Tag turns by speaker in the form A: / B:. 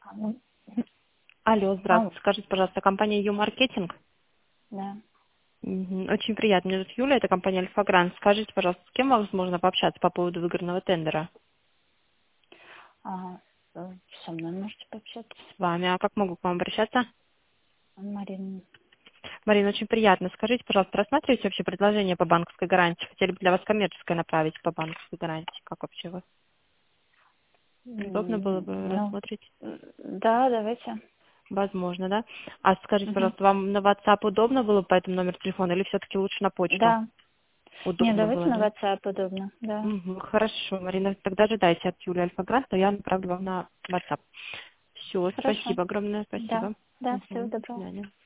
A: Ну,
B: Алло,
A: алло,
B: здравствуйте. Скажите, пожалуйста, компания Ю-маркетинг?
A: да.
B: Очень приятно. Меня зовут Юля, это компания Альфа-Грант. Скажите, пожалуйста, с кем возможно пообщаться по поводу выигранного тендера?
A: А, со мной можете пообщаться?
B: С вами. А как могу к вам обращаться?
A: Марина.
B: Марина, очень приятно. Скажите, пожалуйста, рассматриваете вообще предложение по банковской гарантии? Хотели бы для вас коммерческое направить по банковской гарантии? Как вообще вы? Удобно было бы
A: Ну,
B: рассмотреть?
A: да, давайте.
B: Возможно, да? А скажите,
A: Мгм.
B: пожалуйста, вам на WhatsApp удобно было по этому номеру телефона или все-таки лучше на почту?
A: Да. Не,
B: Удобно
A: давайте
B: было,
A: на
B: да?
A: WhatsApp удобно. Да.
B: Хорошо, Марина, тогда ожидайте от Юлии Альфа-Грант, то я направлю вам на WhatsApp. Все,
A: Хорошо.
B: спасибо огромное,
A: Да.
B: спасибо.
A: Да, всего
B: До
A: доброго.
B: свидания.